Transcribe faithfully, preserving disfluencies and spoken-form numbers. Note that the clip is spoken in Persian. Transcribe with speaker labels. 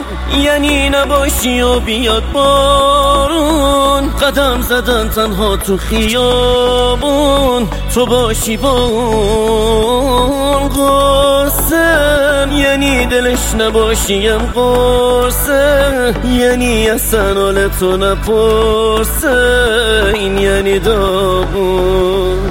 Speaker 1: یعنی نباشی و بیاد بارون، قدم زدن تنها تو خیابون، تو باشی با اون قرصم، یعنی دلش نباشیم قرصه، یعنی اصلا حال تو نپرسه، این یعنی داغون.